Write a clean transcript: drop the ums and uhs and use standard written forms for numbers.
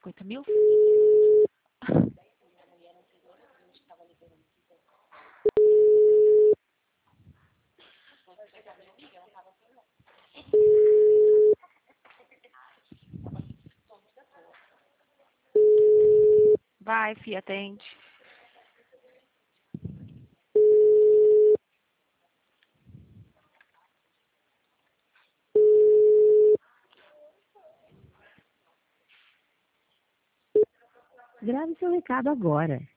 50 mil? Vai, filha, atende. Grave seu recado agora.